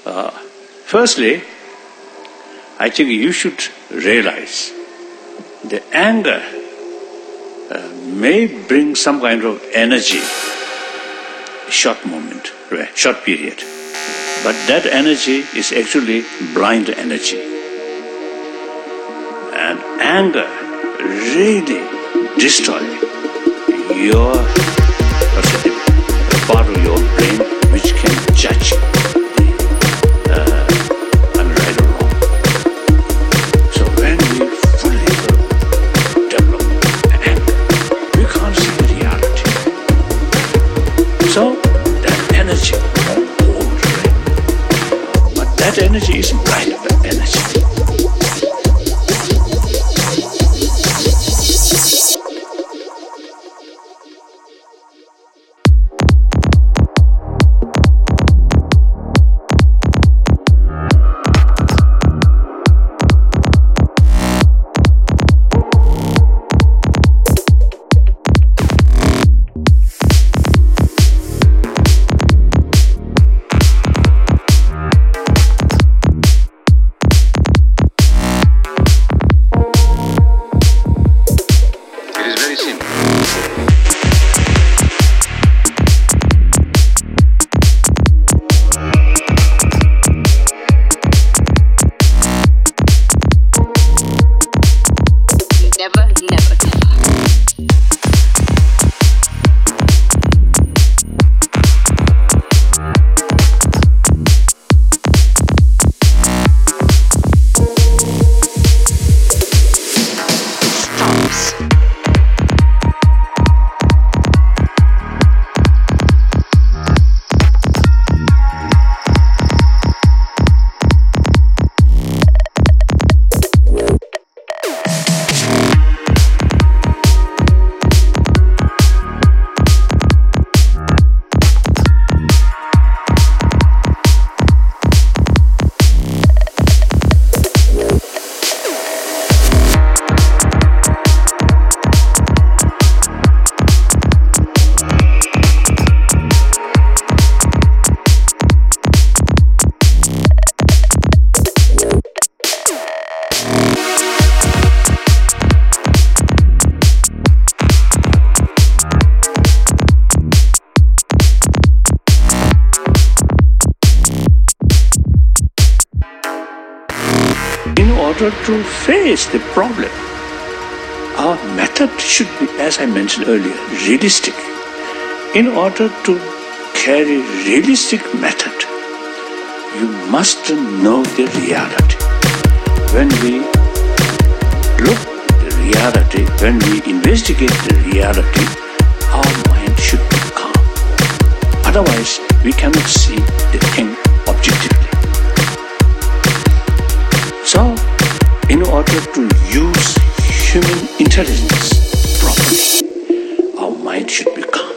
Firstly, I think you should realize the anger may bring some kind of energy, short moment, short period. But that energy is actually blind energy. And anger really destroys your part of your brain which can judge right or wrong. So when we fully develop anger, we can't see the reality. So that energy won't reign. But that energy is blind energy. In order to face the problem, our method should be, as I mentioned earlier, realistic. In order to carry realistic method, you must know the reality. When we look at the reality, when we investigate the reality, our mind should be calm. Otherwise, we cannot see the thing objectively. So, in order to use human intelligence properly, our mind should be calm.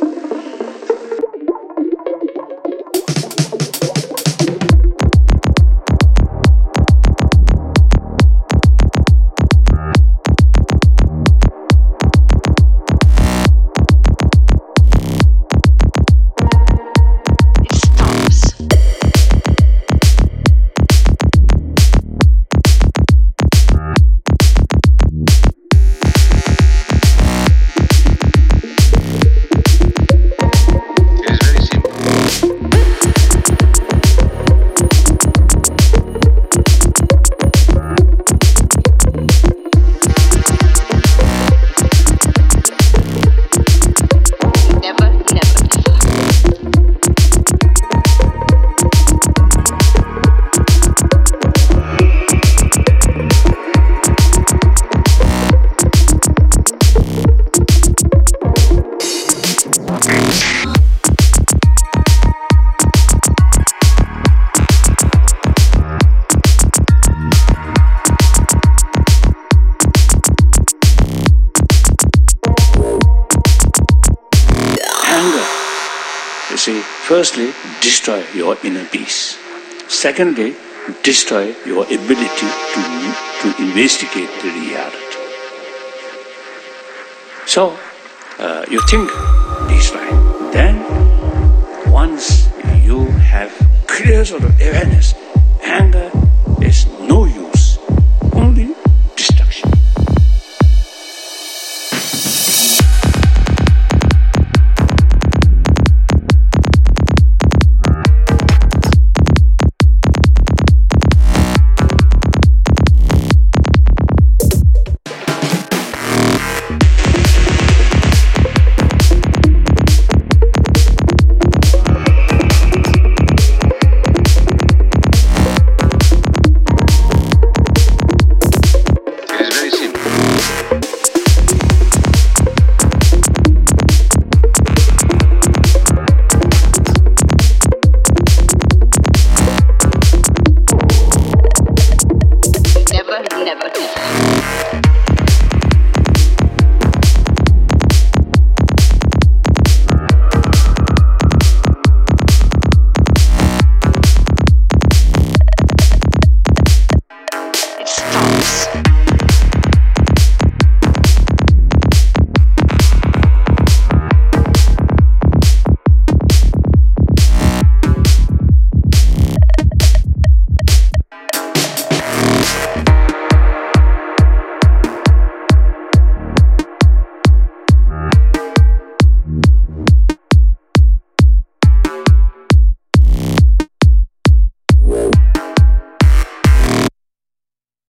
See, firstly, destroy your inner peace. Secondly, destroy your ability to investigate the reality. So, you think this way. Then, once you have clear sort of awareness, anger